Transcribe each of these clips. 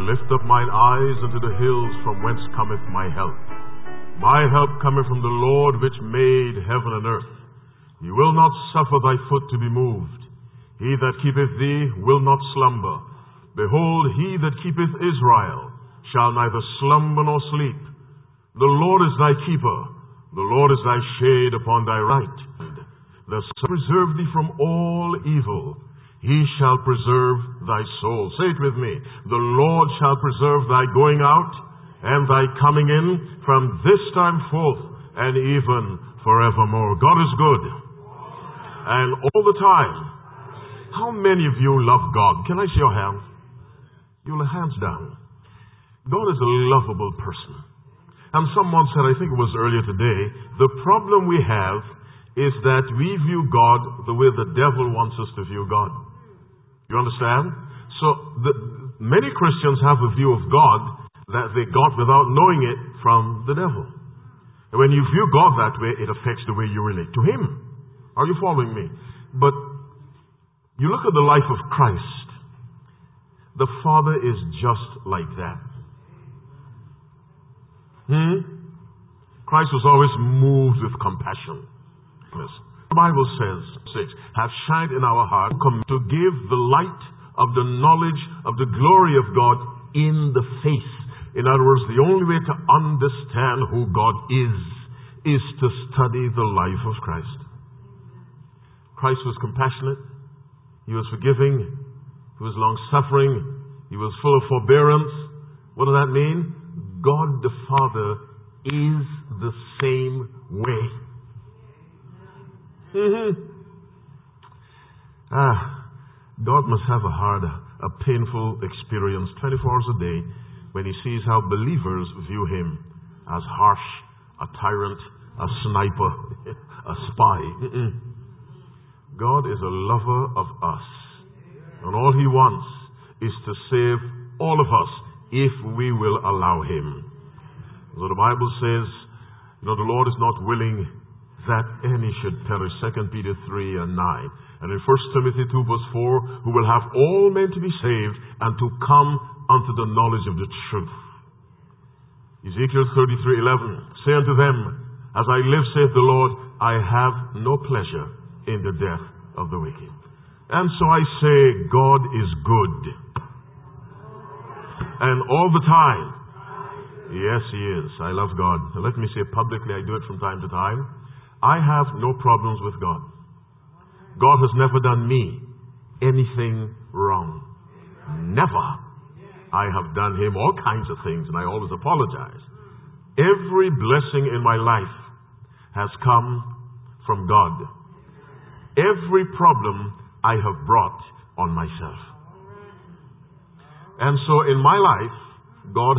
lift up mine eyes unto the hills, from whence cometh my help. My help cometh from the Lord which made heaven and earth. He will not suffer thy foot to be moved. He that keepeth thee will not slumber. Behold, he that keepeth Israel shall neither slumber nor sleep. The Lord is thy keeper. The Lord is thy shade upon thy right. The Son preserve thee from all evil. He shall preserve thy soul. Say it with me. The Lord shall preserve thy going out and thy coming in from this time forth and even forevermore. God is good. And all the time. How many of you love God? Can I see your hands? Your hands down. God is a lovable person. And someone said, I think it was earlier today, the problem we have is that we view God the way the devil wants us to view God. You understand? So many Christians have a view of God that they got without knowing it from the devil. And when you view God that way, it affects the way you relate to Him. Are you following me? But you look at the life of Christ. The Father is just like that. Christ was always moved with compassion. The Bible says, 6, have shined in our heart to give the light of the knowledge of the glory of God in the face. In other words, the only way to understand who God is to study the life of Christ. Christ was compassionate. He was forgiving. He was long-suffering. He was full of forbearance. What does that mean? God the Father is the same way. God must have a painful experience 24 hours a day when He sees how believers view Him as harsh, a tyrant, a sniper, a spy. God is a lover of us. And all He wants is to save all of us if we will allow Him. So the Bible says, the Lord is not willing that any should perish. 2 Peter 3 and 9. And in 1 Timothy 2 verse 4, who will have all men to be saved and to come unto the knowledge of the truth. Ezekiel 33:11. Say unto them, as I live, saith the Lord, I have no pleasure in the death of the wicked. And so I say, God is good. And all the time. Yes, He is. I love God. Let me say publicly, I do it from time to time. I have no problems with God. God has never done me anything wrong. Never. I have done Him all kinds of things, and I always apologize. Every blessing in my life has come from God. Every problem I have brought on myself. And so in my life, God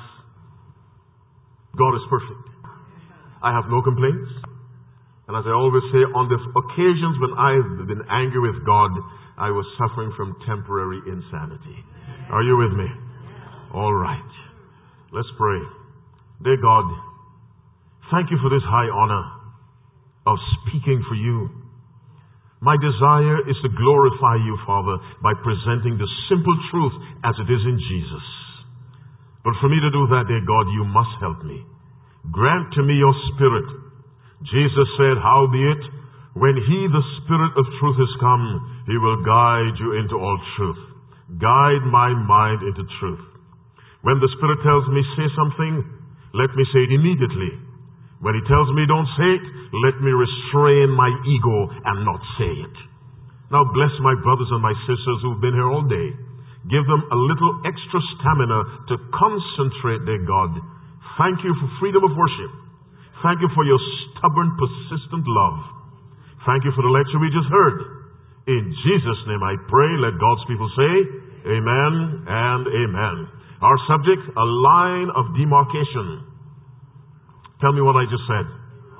is perfect. I have no complaints. And as I always say, on the occasions when I've been angry with God, I was suffering from temporary insanity. Are you with me? All right. Let's pray. Dear God, thank You for this high honor of speaking for You. My desire is to glorify You, Father, by presenting the simple truth as it is in Jesus. But for me to do that, dear God, You must help me. Grant to me Your Spirit. Jesus said, howbeit, when He, the Spirit of truth, is come, He will guide you into all truth. Guide my mind into truth. When the Spirit tells me, say something, let me say it immediately. When He tells me, don't say it, let me restrain my ego and not say it. Now bless my brothers and my sisters who've been here all day. Give them a little extra stamina to concentrate, dear God. Thank You for freedom of worship. Thank You for Your stubborn, persistent love. Thank You for the lecture we just heard. In Jesus' name I pray. Let God's people say, amen and amen. Our subject, a line of demarcation. Tell me what I just said.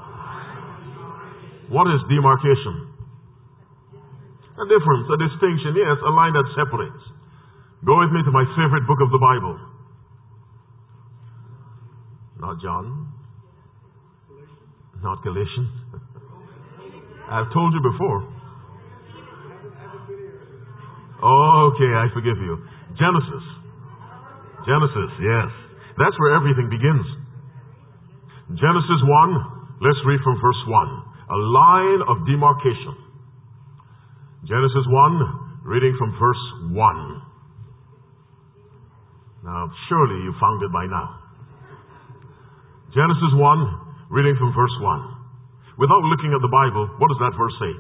What is demarcation? A difference, a distinction, yes, a line that separates. Go with me to my favorite book of the Bible. Not John. Not Galatians. I've told you before. Okay, I forgive you. Genesis. Genesis, yes. That's where everything begins. Genesis 1, let's read from verse 1. A line of demarcation. Genesis 1, reading from verse 1. Now, surely you found it by now. Genesis 1, reading from verse 1. Without looking at the Bible, what does that verse say?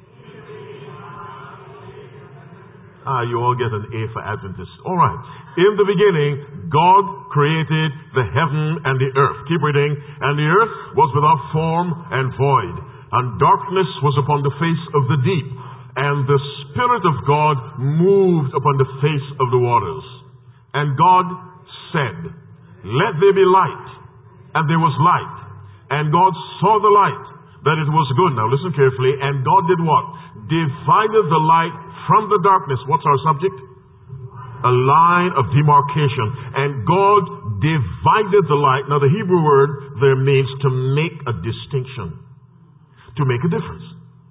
You all get an A for Adventist. All right. In the beginning, God created the heaven and the earth. Keep reading. And the earth was without form and void, and darkness was upon the face of the deep, and the Spirit of God moved upon the face of the waters. And God said, let there be light. And there was light. And God saw the light, that it was good. Now listen carefully. And God did what? Divided the light from the darkness. What's our subject? A line of demarcation. And God divided the light. Now the Hebrew word there means to make a distinction, to make a difference.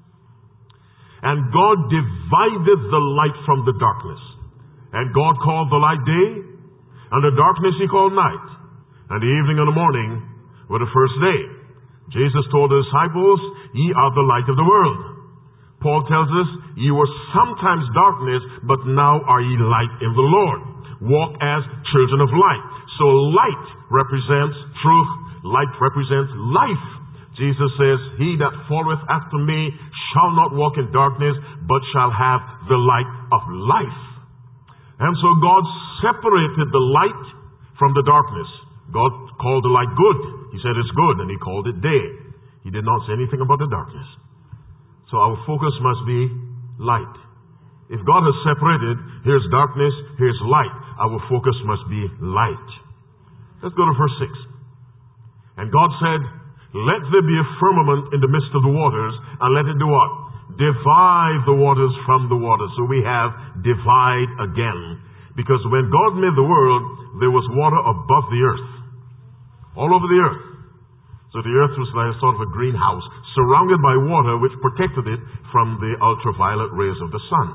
And God divided the light from the darkness. And God called the light day, and the darkness He called night. And the evening and the morning were the first day. Jesus told the disciples, ye are the light of the world. Paul tells us, ye were sometimes darkness, but now are ye light in the Lord. Walk as children of light. So light represents truth. Light represents life. Jesus says, he that followeth after me shall not walk in darkness, but shall have the light of life. And so God separated the light from the darkness. God called the light good. He said it's good, and He called it day. He did not say anything about the darkness. So our focus must be light. If God has separated, here's darkness, here's light. Our focus must be light. Let's go to verse 6. And God said, let there be a firmament in the midst of the waters, and let it do what? Divide the waters from the waters. So we have divide again. Because when God made the world, there was water above the earth. All over the earth. So the earth was like sort of a greenhouse, surrounded by water which protected it from the ultraviolet rays of the sun.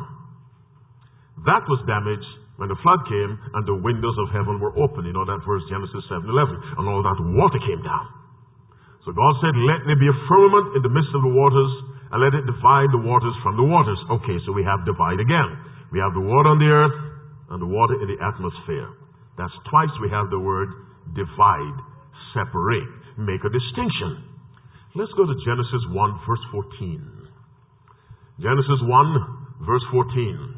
That was damaged when the flood came and the windows of heaven were open. You know that verse, Genesis 7:11. And all that water came down. So God said, let there be a firmament in the midst of the waters, and let it divide the waters from the waters. Okay, so we have divide again. We have the water on the earth and the water in the atmosphere. That's twice we have the word divide, separate, make a distinction. Let's go to Genesis 1, verse 14. Genesis 1, verse 14.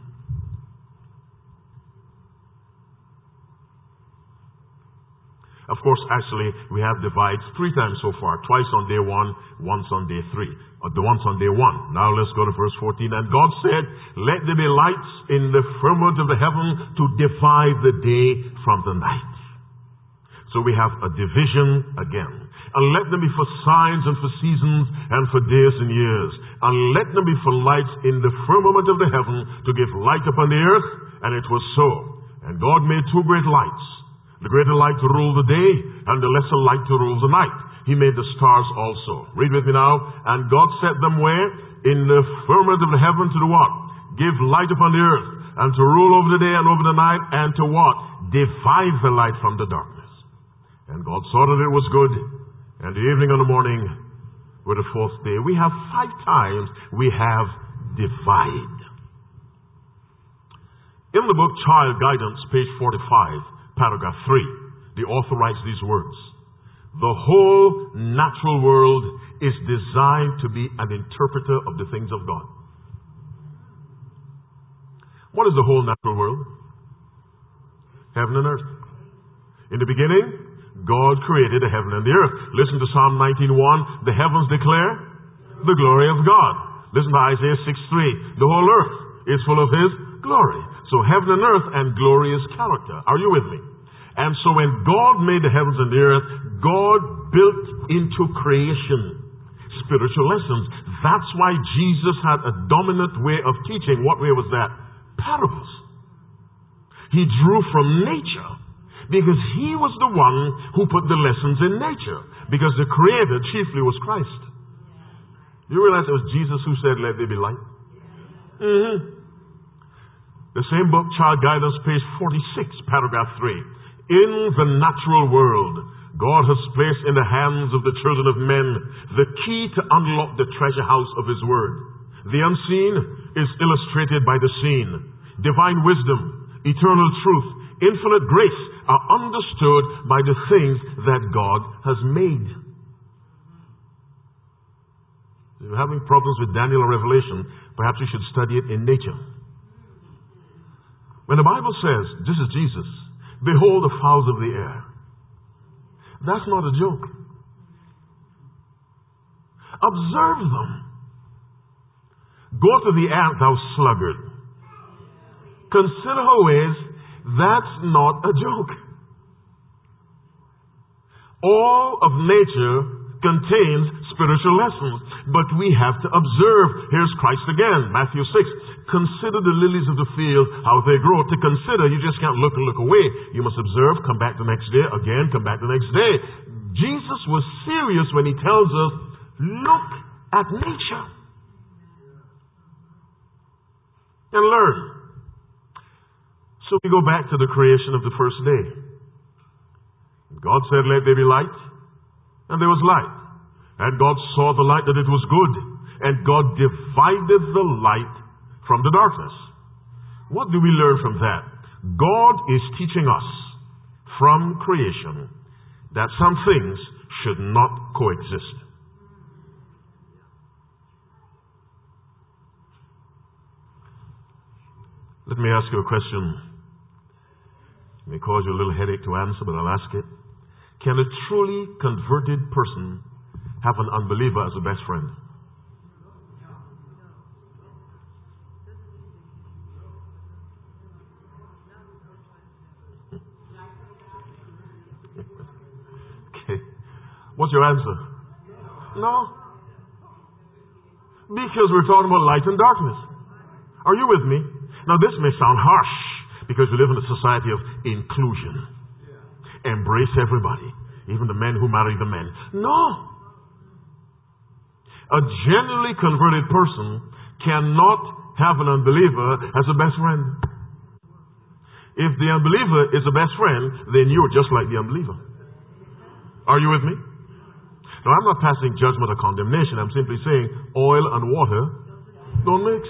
Of course, actually, we have divides 3 times so far. Twice on day 1, once on day 3. The once on day 1. Now let's go to verse 14. And God said, let there be lights in the firmament of the heaven to divide the day from the night. So we have a division again. And let them be for signs and for seasons and for days and years. And let them be for lights in the firmament of the heaven to give light upon the earth. And it was so. And God made 2 great lights. The greater light to rule the day, and the lesser light to rule the night. He made the stars also. Read with me now. And God set them where? In the firmament of the heaven to do what? Give light upon the earth, and to rule over the day and over the night, and to what? Divide the light from the darkness. And God saw that it was good, and the evening and the morning were the 4th day. We have 5 times we have divide. In the book Child Guidance, page 45, paragraph 3, the author writes these words. The whole natural world is designed to be an interpreter of the things of God. What is the whole natural world? Heaven and earth. In the beginning, God created the heaven and the earth. Listen to Psalm 19:1. The heavens declare the glory of God. Listen to Isaiah 6:3. The whole earth is full of His glory. So heaven and earth and glory is character. Are you with me? And so when God made the heavens and the earth, God built into creation spiritual lessons. That's why Jesus had a dominant way of teaching. What way was that? Parables. He drew from nature because He was the one who put the lessons in nature. Because the Creator chiefly was Christ. You realize it was Jesus who said, let there be light? The same book, Child Guidance, page 46, paragraph 3. In the natural world, God has placed in the hands of the children of men the key to unlock the treasure house of His Word. The unseen is illustrated by the seen. Divine wisdom, eternal truth, infinite grace are understood by the things that God has made. If you're having problems with Daniel or Revelation, perhaps you should study it in nature. When the Bible says, this is Jesus, behold the fowls of the air. That's not a joke. Observe them. Go to the ant, thou sluggard. Consider her ways. That's not a joke. All of nature contains spiritual lessons, but we have to observe. Here's Christ again, Matthew 6. Consider the lilies of the field, how they grow. To consider, you just can't look and look away. You must observe, come back the next day, again, come back the next day. Jesus was serious when He tells us, look at nature and learn. So we go back to the creation of the first day. God said, let there be light, and there was light. And God saw the light that it was good, and God divided the light from the darkness. What do we learn from that? God is teaching us from creation that some things should not coexist. Let me ask you a question. It may cause you a little headache to answer, but I'll ask it. Can a truly converted person have an unbeliever as a best friend? Okay. What's your answer? No. Because we're talking about light and darkness. Are you with me? Now this may sound harsh because we live in a society of inclusion. Embrace everybody, even the men who marry the men. No. A genuinely converted person cannot have an unbeliever as a best friend. If the unbeliever is a best friend, then you're just like the unbeliever. Are you with me? Now, I'm not passing judgment or condemnation. I'm simply saying oil and water don't mix.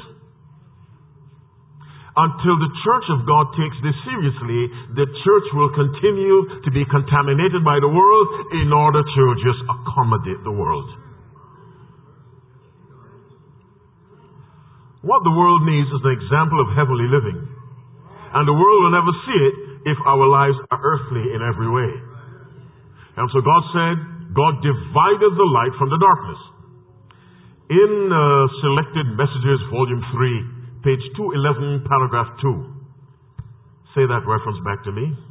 Until the church of God takes this seriously, the church will continue to be contaminated by the world in order to just accommodate the world. What the world needs is an example of heavenly living. And the world will never see it if our lives are earthly in every way. And so God said, God divided the light from the darkness. In Selected Messages, Volume 3, page 211, paragraph 2. Say that reference back to me.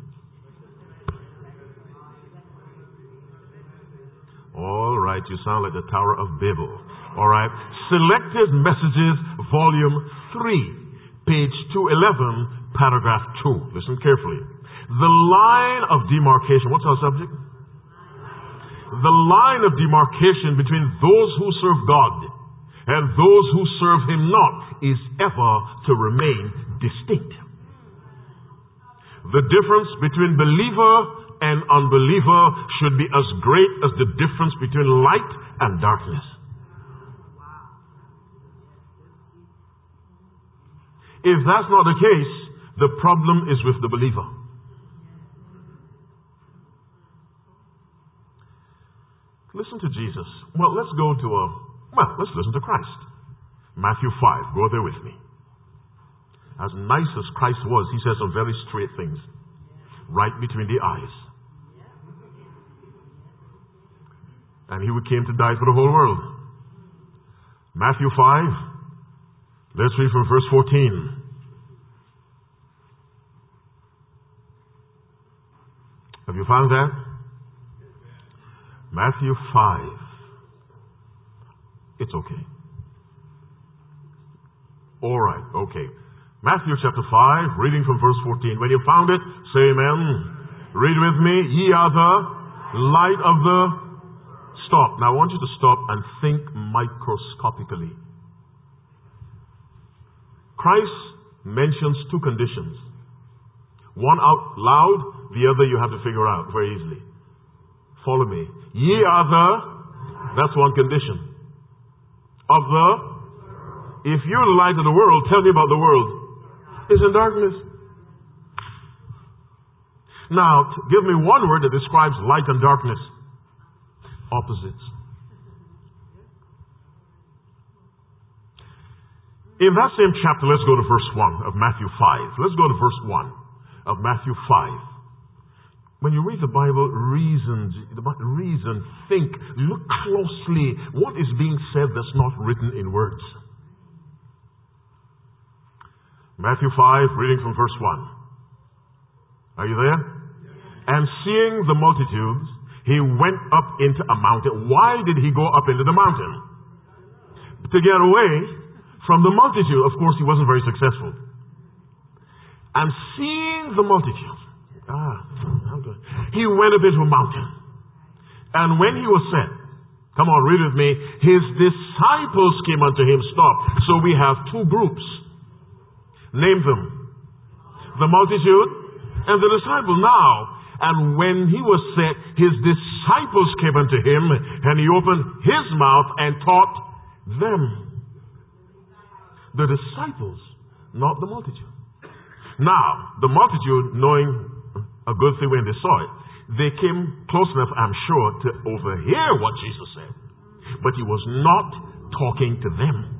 All right, you sound like the Tower of Babel. All right. Selected Messages, Volume 3, page 211, paragraph 2. Listen carefully. The line of demarcation. What's our subject? The line of demarcation between those who serve God and those who serve Him not is ever to remain distinct. The difference between believer and unbeliever should be as great as the difference between light and darkness. If that's not the case, the problem is with the believer. Listen to Jesus. Let's listen to Christ. Matthew 5. Go there with me. As nice as Christ was, He said some very straight things. Right between the eyes. And He came to die for the whole world. Matthew 5. Let's read from verse 14. Have you found that? Matthew 5. It's okay. All right, okay. Matthew chapter 5, reading from verse 14. When you found it, say amen. Read with me. Ye are the light of the... Stop. Now I want you to stop and think microscopically. Christ mentions two conditions. One out loud The other you have to figure out very easily. Follow me. Ye are that's one condition. Of if you're the light of the world, tell me about the world. It's in darkness. Now, give me one word that describes light and darkness. Opposites. In that same chapter, let's go to verse 1 of Matthew 5. Let's go to verse 1 of Matthew 5. When you read the Bible, reason, think, look closely. What is being said that's not written in words? Matthew 5, reading from verse 1. Are you there? And seeing the multitudes, he went up into a mountain. Why did he go up into the mountain? To get away from the multitude. Of course, he wasn't very successful. And seeing the multitude, he went up into a mountain. And when he was set, come on, read with me, his disciples came unto him. Stop. So we have two groups. Name them. The multitude and the disciples. Now, and when he was set, his disciples came unto him, and he opened his mouth and taught them. The disciples, not the multitude. Now, the multitude, knowing a good thing when they saw it, they came close enough, I'm sure, to overhear what Jesus said. But he was not talking to them.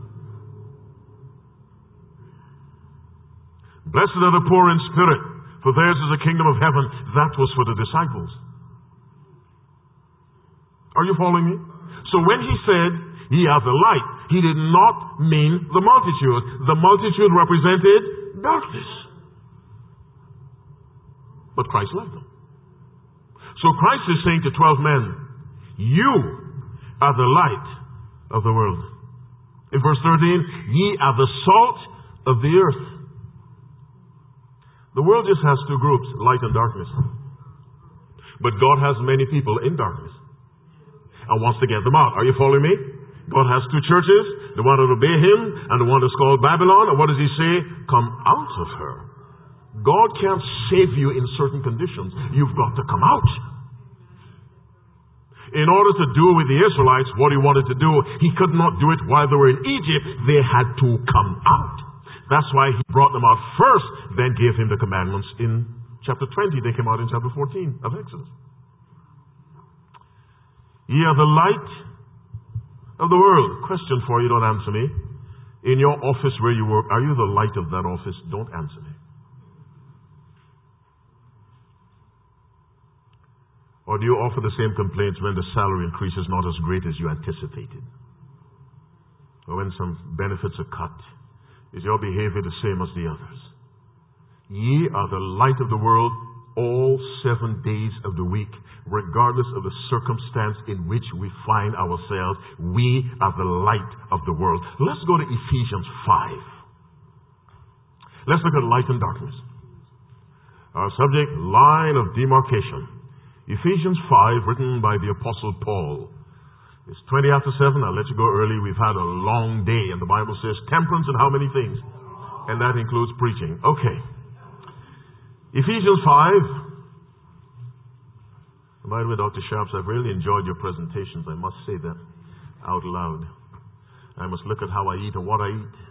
Blessed are the poor in spirit, for theirs is the kingdom of heaven. That was for the disciples. Are you following me? So when he said, ye are the light, he did not mean the multitude. The multitude represented darkness. But Christ loved them. So Christ is saying to 12 men, you are the light of the world. In verse 13, ye are the salt of the earth. The world just has two groups, light and darkness. But God has many people in darkness and wants to get them out. Are you following me? God has two churches, the one that obey him and the one that's called Babylon. And what does he say? Come out of her. God can't save you in certain conditions. You've got to come out. In order to do with the Israelites what he wanted to do, he could not do it while they were in Egypt. They had to come out. That's why he brought them out first, then gave him the commandments in chapter 20. They came out in chapter 14 of Exodus. Ye are the light of the world. Question for you, don't answer me. In your office where you work, are you the light of that office? Don't answer me. Or do you offer the same complaints when the salary increase is not as great as you anticipated? Or when some benefits are cut? Is your behavior the same as the others? Ye are the light of the world all 7 days of the week, regardless of the circumstance in which we find ourselves. We are the light of the world. Let's go to Ephesians 5. Let's look at light and darkness. Our subject, line of demarcation. Ephesians 5, written by the Apostle Paul. It's 20 after 7. I'll let you go early. We've had a long day. And the Bible says temperance and how many things? And that includes preaching. Okay. Ephesians 5. By the way, Dr. Sharps, I've really enjoyed your presentations. I must say that out loud. I must look at how I eat and what I eat.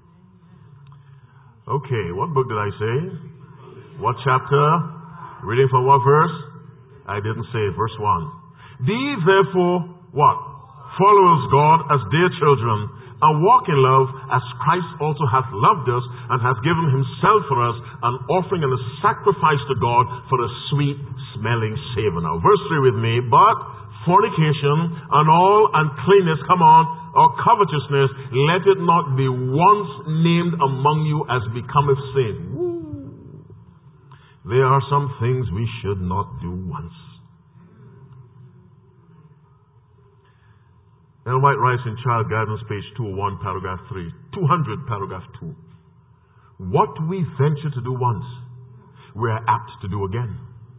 Okay. What book did I say? What chapter? Reading from what verse? I didn't say it. Verse 1. Be therefore what? Followers God as dear children, and walk in love as Christ also hath loved us and hath given himself for us, an offering and a sacrifice to God for a sweet smelling savor. Now, verse 3 with me. But fornication and all uncleanness, come on, or covetousness, let it not be once named among you as becometh sin. Woo. There are some things we should not do once. Ellen White writes in Child Guidance, page 201, paragraph 3, 200, paragraph 2. What we venture to do once, we are apt to do again.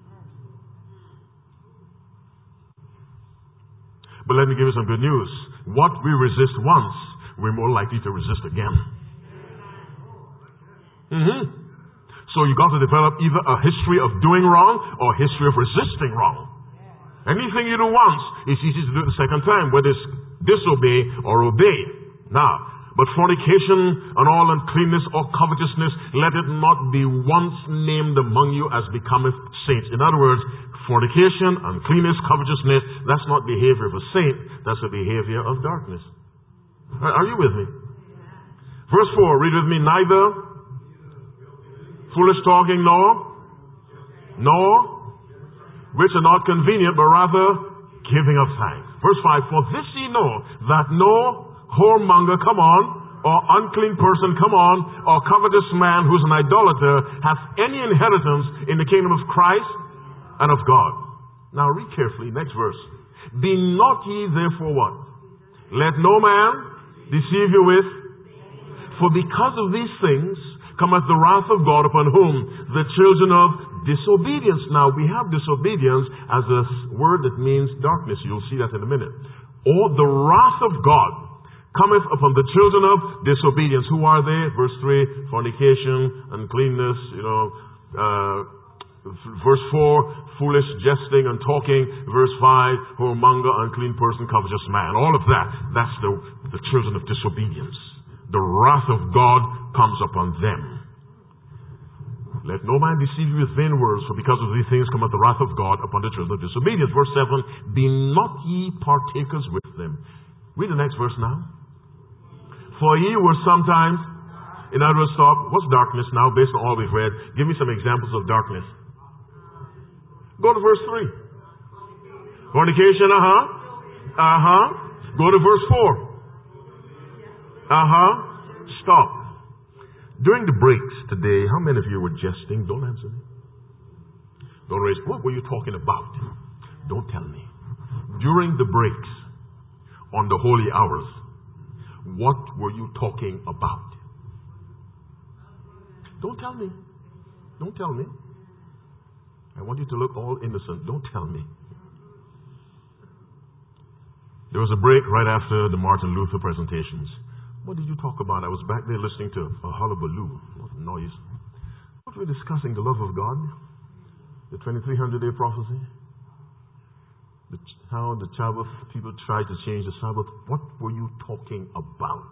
But let me give you some good news. What we resist once, we're more likely to resist again. So So you got to develop either a history of doing wrong or a history of resisting wrong. Anything you do once, it's easy to do it the second time, whether it's disobey or obey. Now, but fornication and all uncleanness or covetousness, let it not be once named among you as becometh saints. In other words, fornication, uncleanness, covetousness, that's not behavior of a saint, that's a behavior of darkness. Are you with me? Verse 4, read with me. Neither foolish talking, nor which are not convenient, but rather giving of thanks. Verse 5, for this ye know, that no whoremonger, come on, or unclean person, come on, or covetous man who's an idolater, hath any inheritance in the kingdom of Christ and of God. Now read carefully, next verse. Be not ye therefore what? Let no man deceive you with, for because of these things cometh the wrath of God upon whom? The children of disobedience. Now we have disobedience as a word that means darkness. You'll see that in a minute. Or the wrath of God cometh upon the children of disobedience. Who are they? Verse 3, fornication, uncleanness, verse 4, foolish jesting and talking. Verse 5, whoremonger, unclean person, covetous man. All of that, that's the children of disobedience. The wrath of God comes upon them. Let no man deceive you with vain words, for because of these things cometh the wrath of God upon the children of disobedience. Verse 7, be not ye partakers with them. Read the next verse now. For ye were sometimes, in other words, stop. What's darkness now based on all we've read? Give me some examples of darkness. Go to verse 3. Fornication, Go to verse 4. Stop. During the breaks today, how many of you were jesting? Don't answer me. Don't raise. What were you talking about? Don't tell me. During the breaks, on the holy hours, what were you talking about? Don't tell me. Don't tell me. I want you to look all innocent. Don't tell me. There was a break right after the Martin Luther presentations. What did you talk about? I was back there listening to a hullabaloo. What noise. What were we discussing? The love of God? The 2300-day prophecy? How the Sabbath, people tried to change the Sabbath. What were you talking about?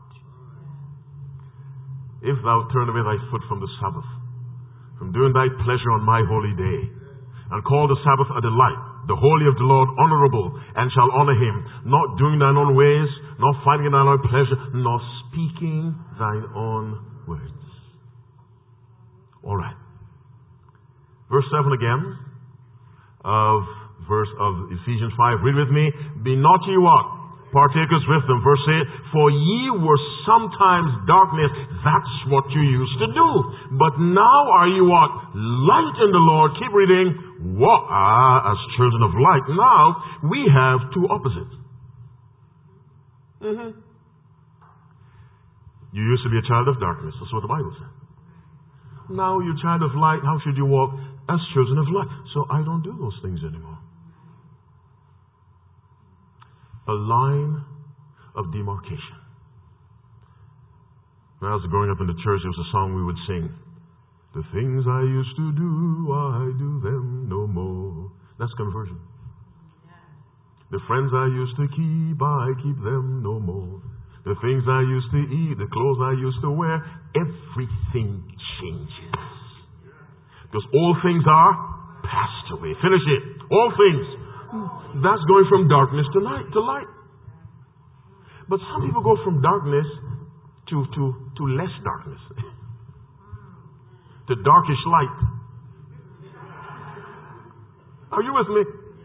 If thou turn away thy foot from the Sabbath, from doing thy pleasure on my holy day, and call the Sabbath a delight, the holy of the Lord honorable, and shall honor him, not doing thine own ways, not finding thine own pleasure, nor speaking thine own words. All right. Verse 7 again of Ephesians 5. Read with me. Be not ye what? Partakers with them. Verse 8. For ye were sometimes darkness. That's what you used to do. But now are you what? Light in the Lord. Keep reading. What? As children of light. Now we have two opposites. You used to be a child of darkness. That's what the Bible says. Now you're a child of light. How should you walk? As children of light. So I don't do those things anymore. A line of demarcation. When I was growing up in the church, there was a song we would sing. The things I used to do, I do them no more. That's conversion. The friends I used to keep, I keep them no more. The things I used to eat, the clothes I used to wear, everything changes. Because all things are passed away. Finish it. All things. That's going from darkness to light. But some people go from darkness to less darkness. To darkish light. Are you with me?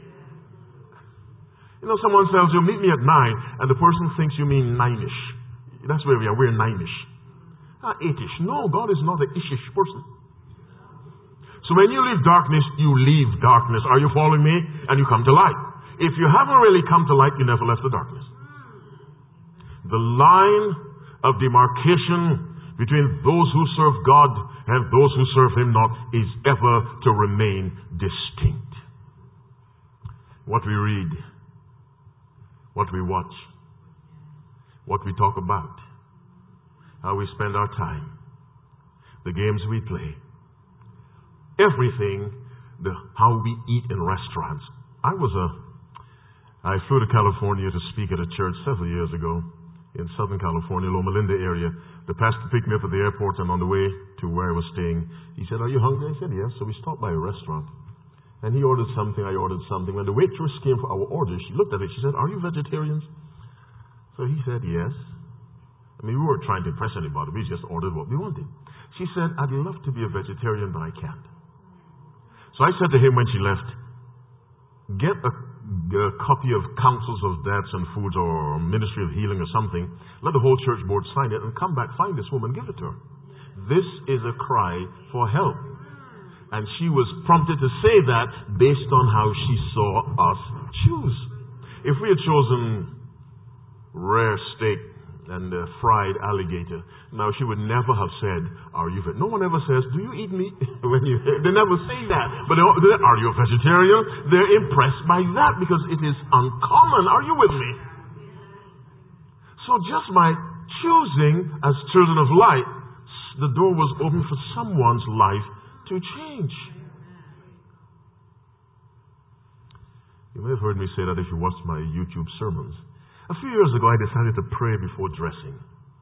You know, someone tells you, meet me at 9, and the person thinks you mean 9ish. That's where we are. We're 9ish. 8ish. No, God is not an ishish person. So when you leave darkness, you leave darkness. Are you following me? And you come to light. If you haven't really come to light, you never left the darkness. The line of demarcation between those who serve God and those who serve Him not is ever to remain distinct. What we read, what we watch, what we talk about, how we spend our time, the games we play, everything, how we eat in restaurants. I flew to California to speak at a church several years ago in Southern California, Loma Linda area. The pastor picked me up at the airport, and on the way to where I was staying, he said, "Are you hungry?" I said, "Yes." So we stopped by a restaurant, and he ordered something, I ordered something. When the waitress came for our order, she looked at it, she said, "Are you vegetarians?" So he said, "Yes." I mean, we weren't trying to impress anybody, we just ordered what we wanted. She said, "I'd love to be a vegetarian, but I can't." So I said to him when she left, "Get a copy of Councils of Dads and Foods or Ministry of Healing or something. Let the whole church board sign it and come back, find this woman, give it to her. This is a cry for help." And she was prompted to say that based on how she saw us choose. If we had chosen rare steak and fried alligator, now she would never have said, "Are you vegetarian?" No one ever says, "Do you eat meat?" They never say that. But "Are you a vegetarian?" They're impressed by that because it is uncommon. Are you with me? So just by choosing as children of light, the door was open for someone's life to change. You may have heard me say that if you watched my YouTube sermons. A few years ago, I decided to pray before dressing.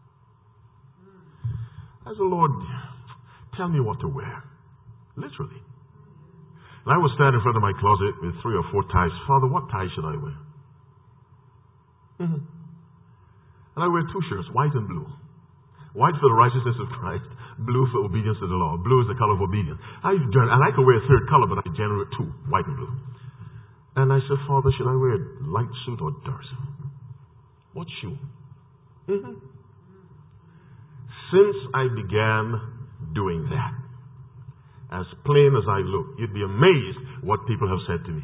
I said, "Lord, tell me what to wear." Literally. And I was standing in front of my closet with 3 or 4 ties. "Father, what tie should I wear?" And I wear 2 shirts, white and blue. White for the righteousness of Christ, blue for obedience to the law. Blue is the color of obedience. And I could wear a 3rd color, but I generally wear 2, white and blue. And I said, "Father, should I wear a light suit or dark suit? What shoe?" Since I began doing that, as plain as I look, you'd be amazed what people have said to me.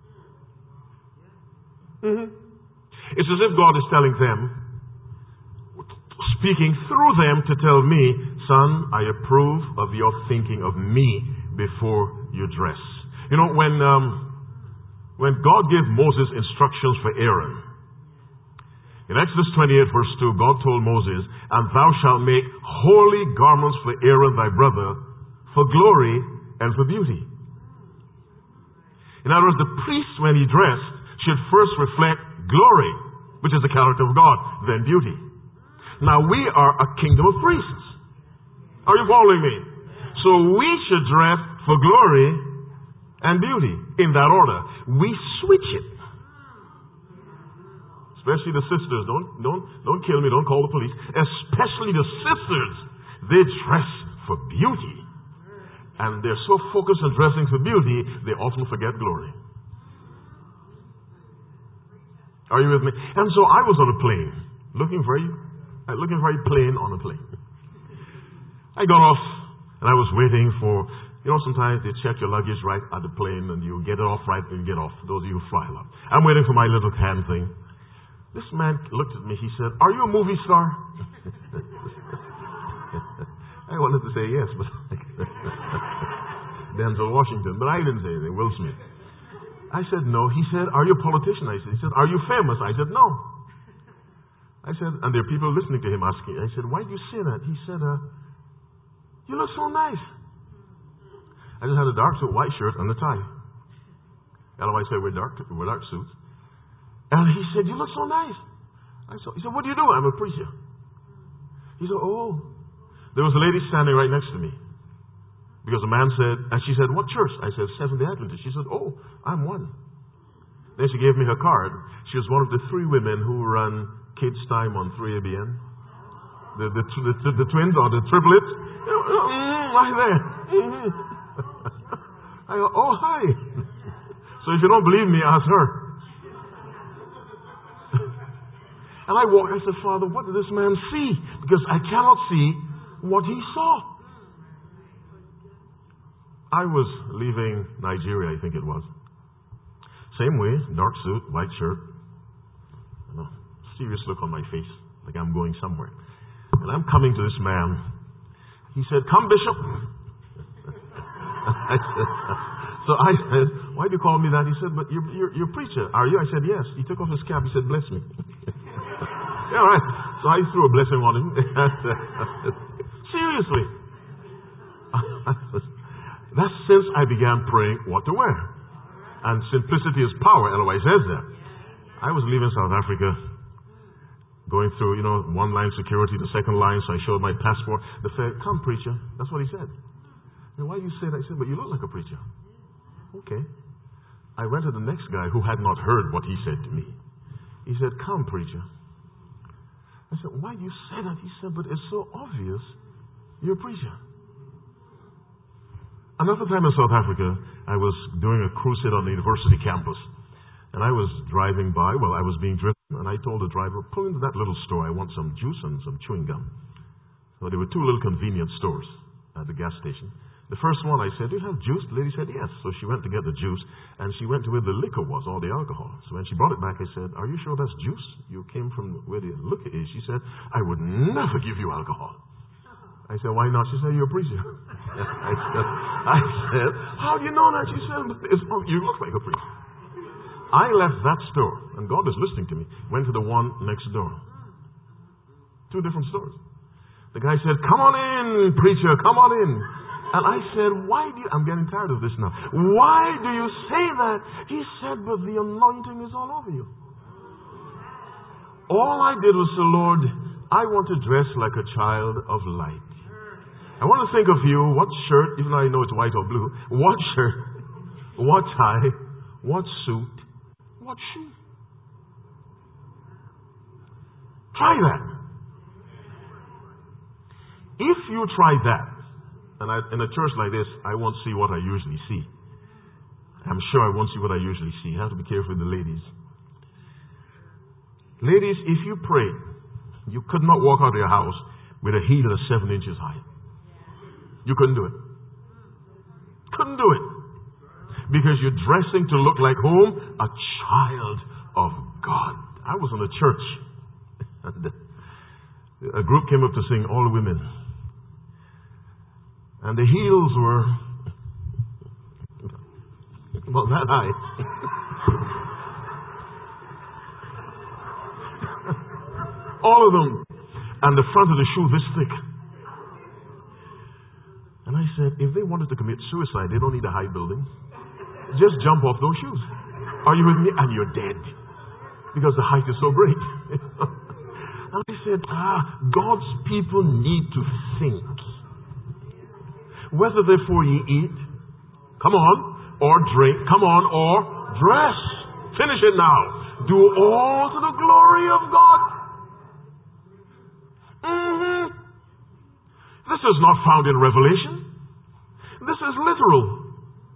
It's as if God is telling them, speaking through them to tell me, "Son, I approve of your thinking of me before you dress." You know, when God gave Moses instructions for Aaron, in Exodus 28 verse 2, God told Moses, "And thou shalt make holy garments for Aaron thy brother, for glory and for beauty." In other words, the priest, when he dressed, should first reflect glory, which is the character of God, then beauty. Now we are a kingdom of priests. Are you following me? So we should dress for glory and beauty in that order. We switch it. Especially the sisters. Don't kill me. Don't call the police. Especially the sisters. They dress for beauty. And they're so focused on dressing for beauty, they often forget glory. Are you with me? And so I was on a plane, looking very plain on a plane. I got off, and I was waiting for, sometimes they check your luggage right at the plane, and you get it off right when you get off, those of you who fly a lot. I'm waiting for my little hand thing. This man looked at me, he said, "Are you a movie star?" I wanted to say yes, but Denzel Washington, but I didn't say anything, Will Smith. I said no. He said, "Are you a politician?" He said, "Are you famous?" I said, "No." I said, and there are people listening to him asking, I said, "Why do you say that?" He said, "You look so nice." I just had a dark suit, white shirt, and a tie. Otherwise, I wear dark suits. And he said, "You look so nice." He said, "What do you do?" "I'm a preacher." He said, "Oh." There was a lady standing right next to me. Because a man said, and she said, "What church?" I said, Seventh-day Adventist. She said, "Oh, I'm one." Then she gave me her card. She was one of the 3 women who run Kids Time on 3ABN. The twins or the triplets. Right there. I go, "Oh, hi." So if you don't believe me, ask her. And I walked, I said, "Father, what did this man see?" Because I cannot see what he saw. I was leaving Nigeria, I think it was. Same way, dark suit, white shirt. Serious look on my face, like I'm going somewhere. And I'm coming to this man. He said, "Come, Bishop." So I said, "Why do you call me that?" He said, "But you're a preacher, are you?" I said, "Yes." He took off his cap. He said, "Bless me." Yeah, all right. So I threw a blessing on him. Seriously. That's since I began praying what to wear. And simplicity is power, LOI says that. I was leaving South Africa, going through, one line security, the second line, so I showed my passport. They said, come, preacher. That's what he said. And why you say that? He said, but you look like a preacher. Okay. I went to the next guy who had not heard what he said to me. He said, come, preacher. I said, why do you say that? He said, but it's so obvious you're a preacher. Another time in South Africa, I was doing a crusade on the university campus. And I was driving by, I was being driven, and I told the driver, pull into that little store, I want some juice and some chewing gum. So there were two little convenience stores at the gas station. The first one I said, do you have juice? The lady said, yes. So she went to get the juice, and she went to where the liquor was, all the alcohol. So when she brought it back, I said, are you sure that's juice? You came from where the liquor is. She said, I would never give you alcohol. I said, why not? She said, you're a preacher. I said, how do you know that? She said, you look like a preacher. I left that store, and God is listening to me, went to the one next door. Two different stores. The guy said, come on in, preacher, come on in. And I said, I'm getting tired of this now. Why do you say that? He said, but the anointing is all over you. All I did was say, Lord, I want to dress like a child of light. I want to think of you, what shirt, even though I know it's white or blue, what shirt, what tie, what suit, what shoe? Try that. If you try that, and in a church like this, I won't see what I usually see. I'm sure I won't see what I usually see. I have to be careful with the ladies. Ladies, if you pray, you could not walk out of your house with a heel that's 7 inches high. You couldn't do it. Couldn't do it. Because you're dressing to look like whom? A child of God. I was in a church. And a group came up to sing, all women. And the heels were about that high. All of them. And the front of the shoe this thick. And I said, if they wanted to commit suicide, they don't need a high building. Just jump off those shoes. Are you with me? And you're dead. Because the height is so great. And I said, God's people need to think. Whether therefore ye eat, come on, or drink, come on, or dress. Finish it now. Do all to the glory of God. This is not found in Revelation. This is literal.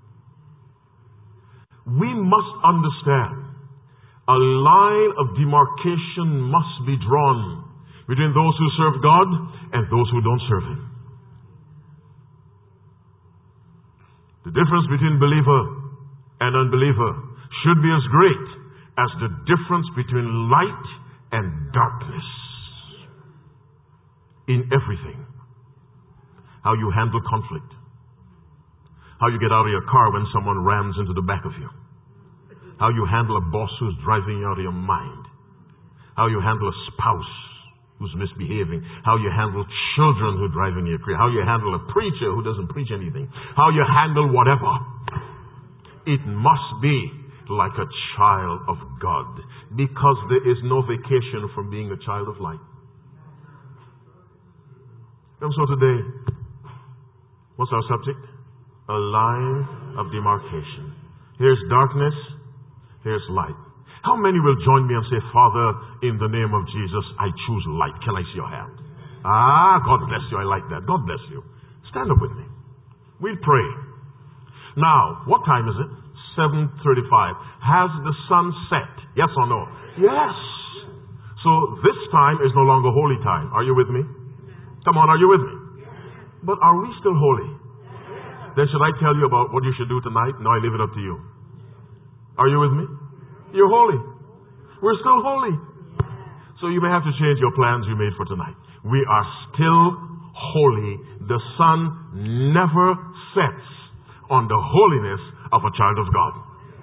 We must understand a line of demarcation must be drawn between those who serve God and those who don't serve Him. The difference between believer and unbeliever should be as great as the difference between light and darkness in everything. How you handle conflict. How you get out of your car when someone rams into the back of you. How you handle a boss who's driving you out of your mind. How you handle a spouse who's misbehaving. How you handle children who are driving you crazy. How you handle a preacher who doesn't preach anything. How you handle whatever. It must be like a child of God. Because there is no vacation from being a child of light. And so today, what's our subject? A line of demarcation. Here's darkness, here's light. How many will join me and say, Father, in the name of Jesus, I choose light. Can I see your hand? God bless you. I like that. God bless you. Stand up with me. We'll pray. Now, what time is it? 7:35. Has the sun set? Yes or no? Yes. So this time is no longer holy time. Are you with me? Come on, are you with me? But are we still holy? Then should I tell you about what you should do tonight? No, I leave it up to you. Are you with me? You're holy. We're still holy. So you may have to change your plans you made for tonight. We are still holy. The sun never sets on the holiness of a child of God.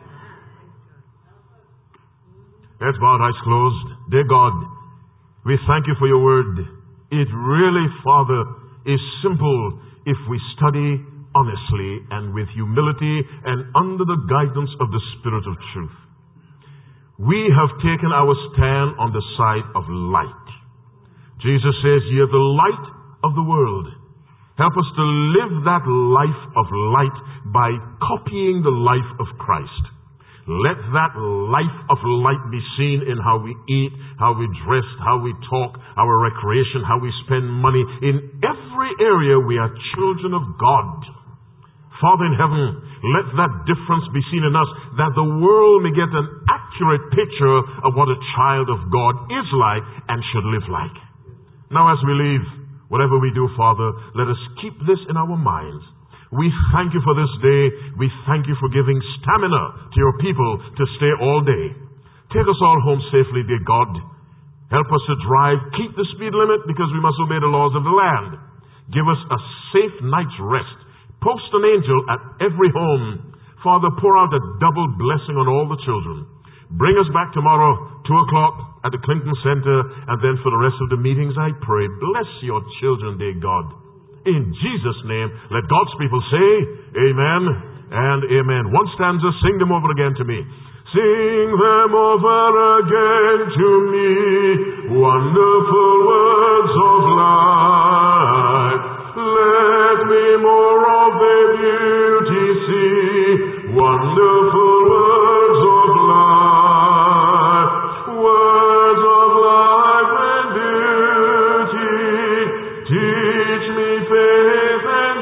Let's bow our eyes closed. Dear God, we thank you for your word. It really, Father, is simple if we study honestly and with humility and under the guidance of the Spirit of truth. We have taken our stand on the side of light. Jesus says, "Ye are the light of the world." Help us to live that life of light by copying the life of Christ. Let that life of light be seen in how we eat, how we dress, how we talk, our recreation, how we spend money. In every area we are children of God. Father in heaven, let that difference be seen in us, that the world may get an accurate picture of what a child of God is like and should live like. Now as we leave, whatever we do, Father, let us keep this in our minds. We thank you for this day. We thank you for giving stamina to your people to stay all day. Take us all home safely, dear God. Help us to drive. Keep the speed limit because we must obey the laws of the land. Give us a safe night's rest. Post an angel at every home. Father, pour out a double blessing on all the children. Bring us back tomorrow, 2 o'clock at the Clinton Center, and then for the rest of the meetings, I pray. Bless your children, dear God. In Jesus' name, let God's people say, amen and amen. One stanza, sing them over again to me. Sing them over again to me, wonderful words of life. Let me more of their beauty see, wonderful words of life. Words of life and beauty, teach me faith and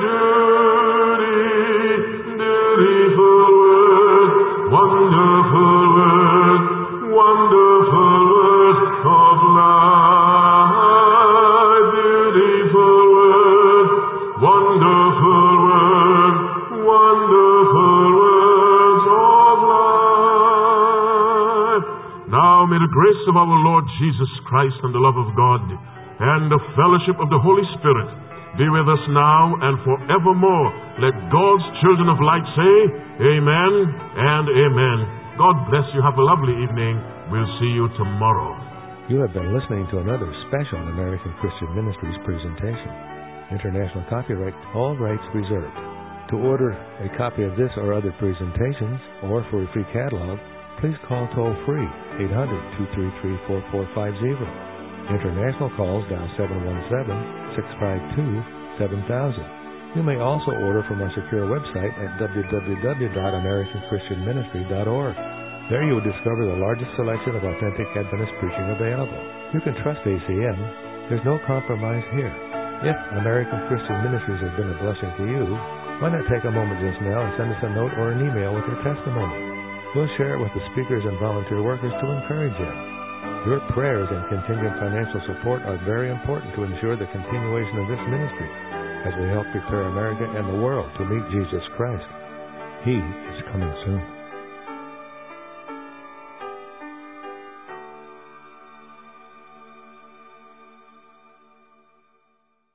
duty, dutiful words, wonderful words, wonderful words of life, beautiful words, wonderful words, wonderful words of life. Now may the grace of our Lord Jesus Christ and the love of God and the fellowship of the Holy Spirit be with us now and forevermore. Let God's children of light say, amen and amen. God bless you. Have a lovely evening. We'll see you tomorrow. You have been listening to another special American Christian Ministries presentation. International copyright, all rights reserved. To order a copy of this or other presentations, or for a free catalog, please call toll-free 800-233-4450. International calls dial 717-652-7000. You may also order from our secure website at www.americanchristianministry.org. There you will discover the largest selection of authentic Adventist preaching available. You can trust ACM. There's no compromise here. If American Christian Ministries has been a blessing to you, why not take a moment just now and send us a note or an email with your testimony? We'll share it with the speakers and volunteer workers to encourage you. Your prayers and contingent financial support are very important to ensure the continuation of this ministry as we help prepare America and the world to meet Jesus Christ. He is coming soon.